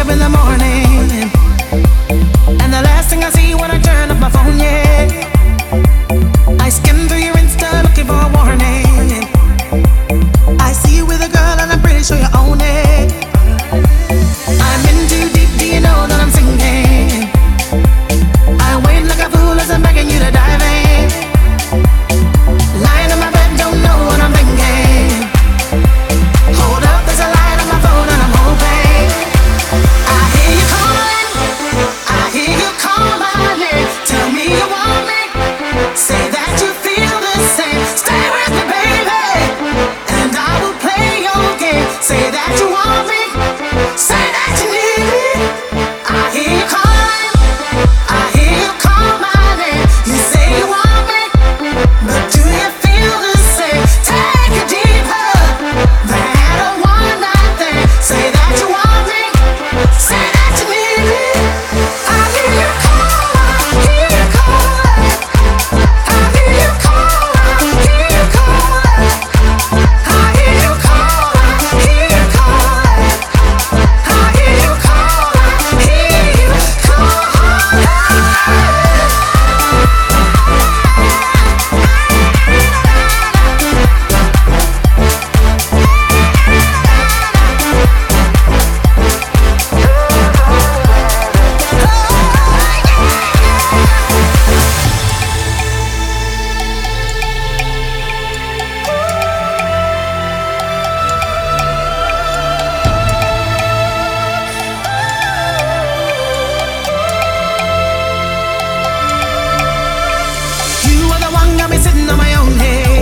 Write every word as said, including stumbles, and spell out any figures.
up in the morning, and the last thing I see when I turn up my phone, yeah, I skim through your Insta looking for a warning. I see you with a girl and I'm pretty sure you own it. I'm in too deep, do you know that I'm sinking? I wait like a fool as I'm begging you to dive in. Lying in my bed, don't know what I'm thinking. Hold up, there's a light on my phone and I'm hoping. I hear you calling, I hear you call my name. Tell me you want me, say that you feel the same. Stay with me, baby, and I will play your game. Say that you want me, say that you need me. I hear you calling, I hear you call my name. You say you want me, but do you feel the same? Take it deeper than a one night thing. Say that you want me, say that you need me. I hear you call, I hear you call, I hear you call, I hear you call, I hear you call, I hear you call, I hear you call, I hear you You are the one got me sitting on my own head.